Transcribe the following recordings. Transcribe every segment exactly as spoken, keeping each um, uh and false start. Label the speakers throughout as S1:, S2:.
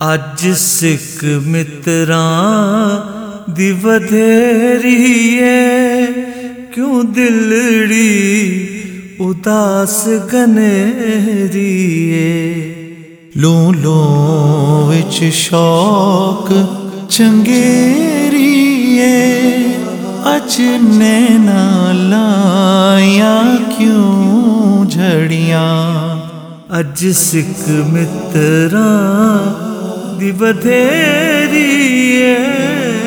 S1: अज सिख मित्रां दी वधेरी है, क्यों दिलड़ी उदास गनेरी है।
S2: लो लो विच शौक चंगेरी है, अज नैना लाया क्यों झड़ियां।
S1: अज सिख मित्रां दी वधेरी है।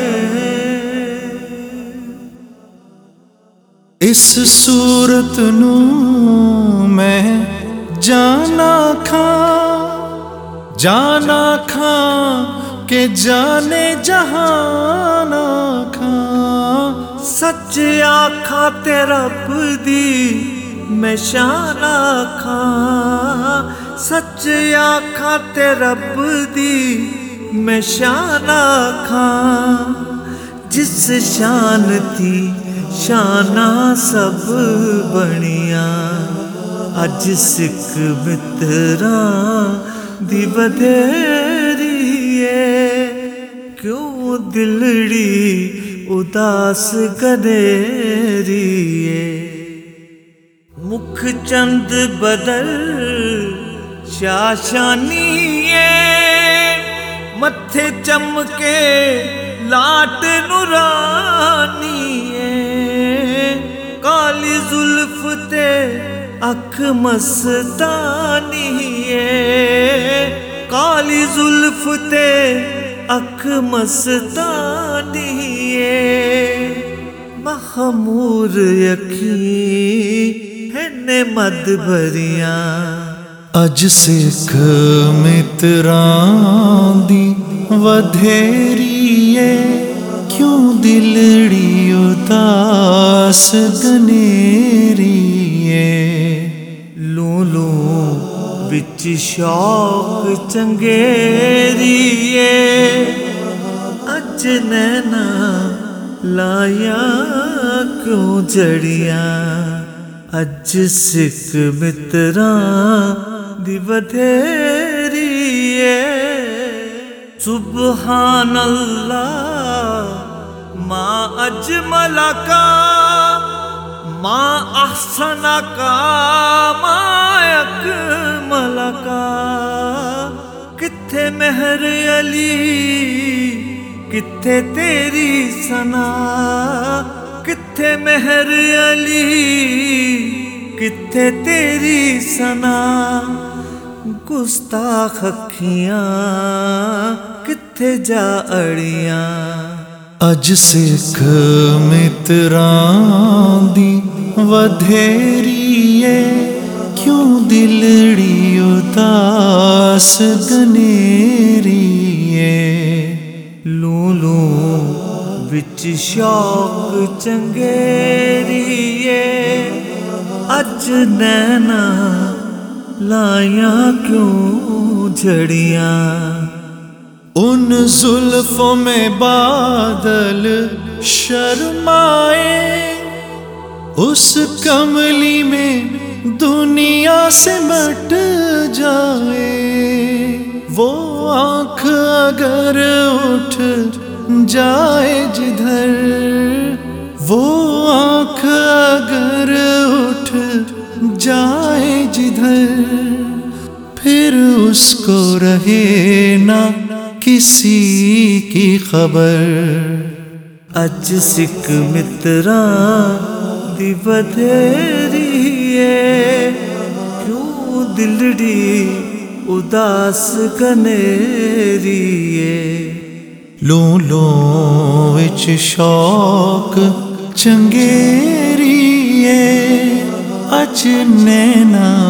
S2: इस सूरत नू मैं जाना खां, जाना खां के जाने जहाना खां।
S1: सच आखा ते रब दी मैं शान आखां, सच आखा ते रब दी मैं शान आखां। जिस शान थी शाना सब बनिया, अज सिख मित्रां दी वधेरी है। क्यों दिलड़ी उदास गनेरी है। मुख चंद बदल शाशानी है, मत्थे चमके लाट नूरानी है। काली जुल्फ ते अख मस्तानी है, काली जुल्फ ते अख मस्तानी है। महमूर यकी ने मद भरिया,
S2: अज सिख मित्रां दी वधेरी है। क्यों दिलड़ी उदास गनेरी है।
S1: लू लू विच शौक चंगेरी है, अज नैना लाया क्यों झड़ियां। अज सिख मित्रां दी वधेरी है। सुबहान अल्लाह मां अजमल का, मां अहसन का, मां अकमल का। किथे मेहर अली किथे तेरी सना, किथे मेहर अली किथे तेरी सना। गुस्ताख अखियां किथे जा अड़ियां।
S2: अज सिख मित्रां दी वधेरी है। क्यों दिलड़ी उदास गनेरी है।
S1: लू लू विच शौक चंगेरी है, अज नैना लाया क्यों झड़ियां।
S2: उन जुल्फों में बादल शर्माए, उस कमली में दुनिया सिमट जाए। वो आँख अगर उठ जाए जिधर, वो आँख अगर उठ जाए जिधर, फिर उसको रहे ना किसी की खबर।
S1: अज सिख मित्रां दी वधेरी है। क्यों दिलड़ी उदास गनेरी है।
S2: लो लो विच शौक चंगेरी है, अज नैना